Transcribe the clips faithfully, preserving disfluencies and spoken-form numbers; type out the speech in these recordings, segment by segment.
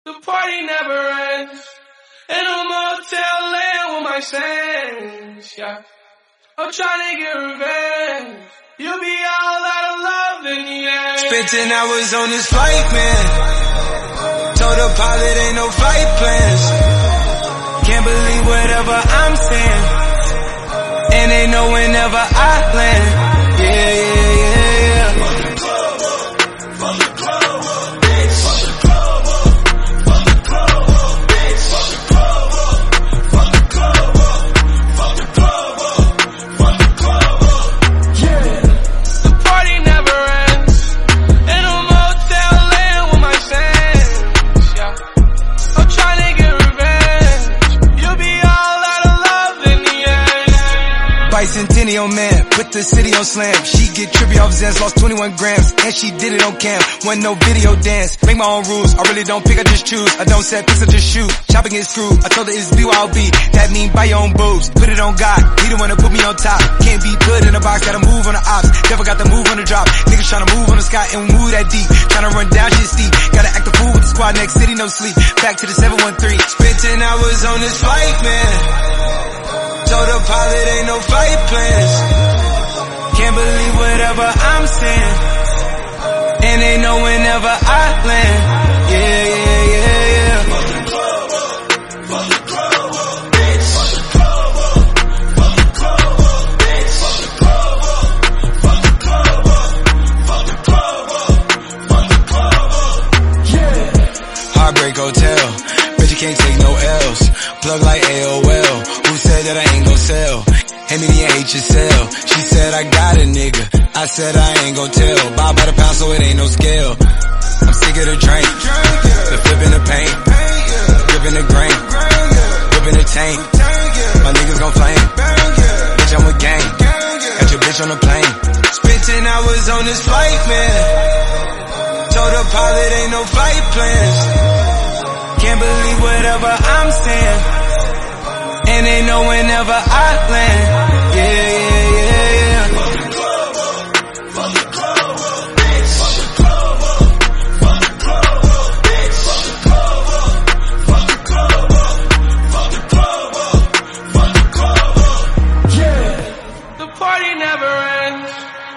The party never ends. In a motel land with my sands, yeah. I'm trying to get revenge. You'll be all out of love in the end. Spent ten hours on this flight, man. Told the pilot ain't no flight plans. Can't believe whatever I'm saying. And they know whenever I land. Yeah, yeah, yeah, yeah. Fuck the club up. Fuck the club up. Bitch. Fuck the club up. Fuck the club up. Bitch. Fuck the club up. Fuck the club up. Fuck the club up. Fuck the club up. Yeah. The party never ends. In a motel land with my sands, yeah. I'm trying to get revenge. You'll be all out of love in the end. Bicentennial man, put the city on slam. She get trippy off Zans, lost twenty-one grams. And she did it on cam, wasn't no video dance. Make my own rules, I really don't pick, I just choose. I don't set picks, I just shoot. Chopping get screwed, I told her it's B Y O B. That mean buy your own boobs, put it on God. He the one to put me on top. Can't be put in a box, gotta move on the ops. Never got the move on the drop. Niggas tryna move on the sky and move that deep. Tryna run down shit steep. Gotta act the fool with the squad, next city no sleep. Back to the seven one three. Spent ten hours on this flight, man. Told the pilot ain't no flight plans. Can't believe whatever I'm saying. And they know whenever I land. Yeah, yeah, yeah, yeah. Fuck the club up. Fuck the club up. Bitch. Fuck the club up. Fuck the club up. Bitch. Fuck the club up. Fuck the club up. Fuck the club up. Fuck the club up. Yeah. Heartbreak Hotel. Bitch, you can't take no L's. Plug like A O L. Who said that I ain't gon' sell? Hand me the H S L. She said I got a nigga. I said I ain't gon' tell. Buy by the pound so it ain't no scale. I'm sick of the drink, the flipping the paint, gripping the grain, gripping the tank. My niggas gon' flame. Bitch, I'm with gang. Got your bitch on the plane. Spent ten hours on this flight, man. Told the pilot ain't no flight plans. Can't believe whatever I'm saying. And they know whenever I land. Yeah, yeah, yeah, yeah. Fuck the club up. Fuck the club up. Bitch. Fuck the club up. Fuck the club up. Bitch. Fuck the club up. Fuck the club up. Fuck the club up. Fuck the club up. Yeah. The party never ends.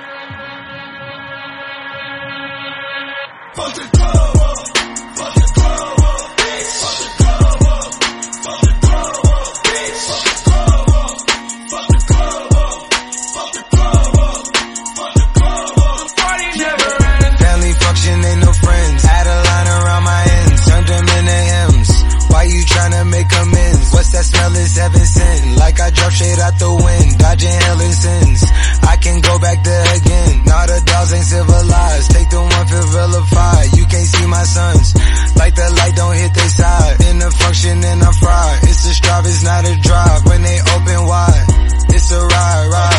Fuck the club up. Fuck the club up. Bitch. Fuck the club up. Fuck the club up. Bitch. Fuck the club up. Fuck the club up. Fuck the club up. Fuck the club up. The party never ends. Family function, ain't no friends. Had a line around my ends, turned them into M's. Why you tryna make amends? What's that smell? It's heaven sent. Like I drop shit out the wind, dodging hell and sins. I can go back there again. Nah, the dogs ain't civilized. Take the one feel vilified. You can't see my sons. Like the light don't hit their side. In the function and I'm fried. It's a strive, it's not a drive. When they open wide, it's a ride, ride.